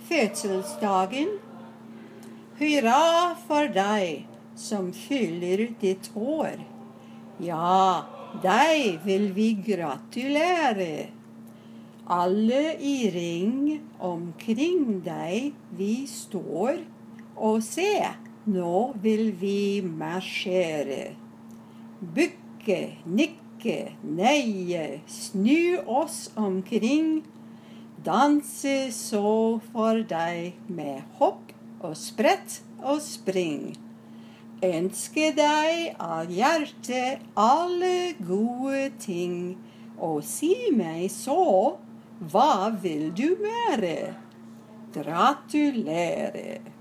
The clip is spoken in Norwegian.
fødselsdagen. Hurra for deg som fyller ditt år. Ja, deg vil vi gratulere. Alle i ring omkring deg vi står, og se, nå vil vi marsjere. Bukke, nikke, neie, snu oss omkring, danse så for deg med hopp og sprett og spring. Ønske deg av hjertet alle gode ting, og si meg så, hva vil du mere? Gratulere!